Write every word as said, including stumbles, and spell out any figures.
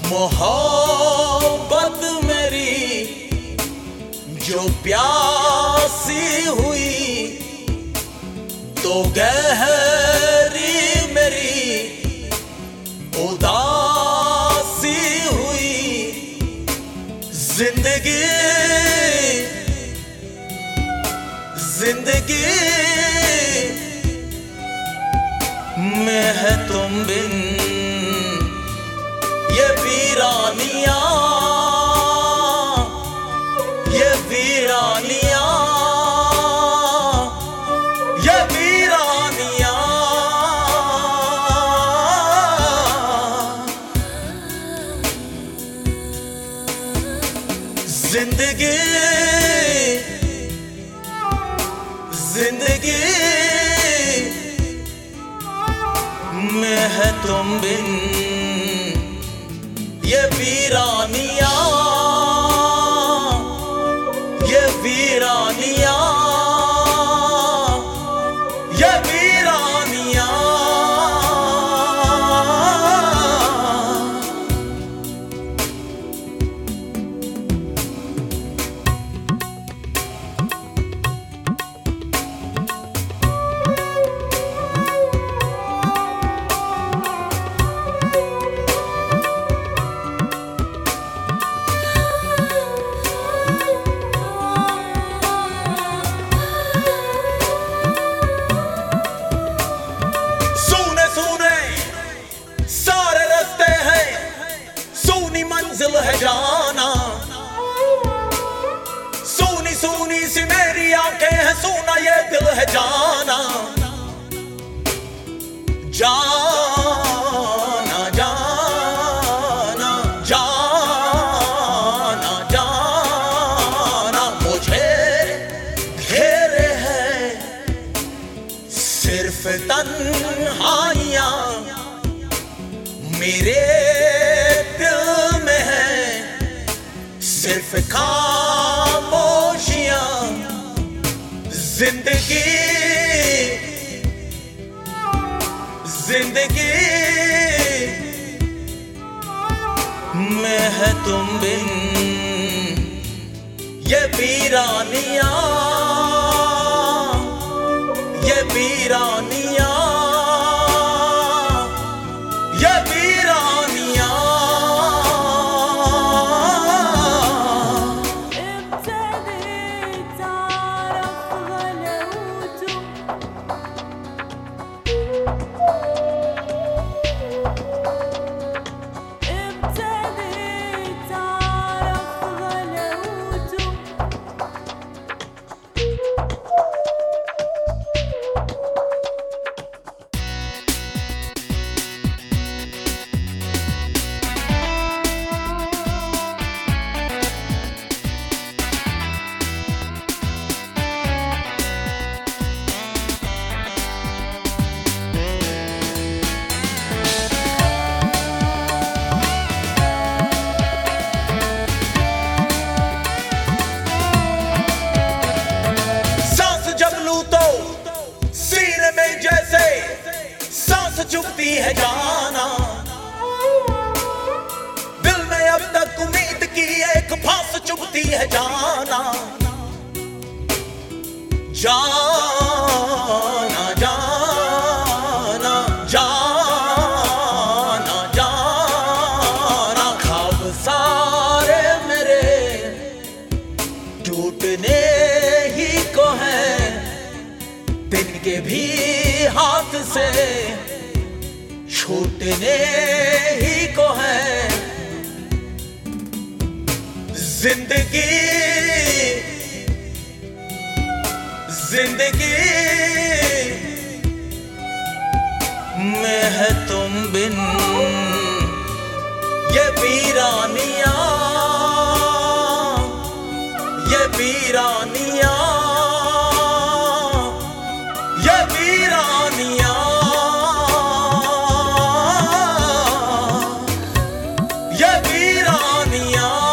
मोहब्बत मेरी जो प्यासी हुई तो गहरी मेरी उदासी हुई। जिंदगी जिंदगी में है तुम बिन ये वीरानियां, ये वीरानियां, ये वीरानियां। जिंदगी जिंदगी में है तुम बिन ये वीरानियां, ये वीरानियां, ये वीरानियां। मंजिल है जाना, सूनी सूनी सी मेरी आंखें हैं, सूना ये दिल है जाना। जाना जाना जाना जाना मुझे घेरे है सिर्फ तन्हाइयां, मेरे सिर्फ खामोशियां। जिंदगी जिंदगी में है तुम बिन ये वीरानियां, ये वीरानियां, ये वीरानियां। जैसे सांस चुभती है जाना, दिल में अब तक उम्मीद की एक फांस चुभती है जाना। जाना जाना जाना जाना ख्वाब सारे मेरे टूटने ही को है, दिन के भी हाथ से छूटने ही को है। जिंदगी जिंदगी में है तुम बिन ये वीरानियां, ये वीरानियां, ये वीरानियां, ये वीरानियां।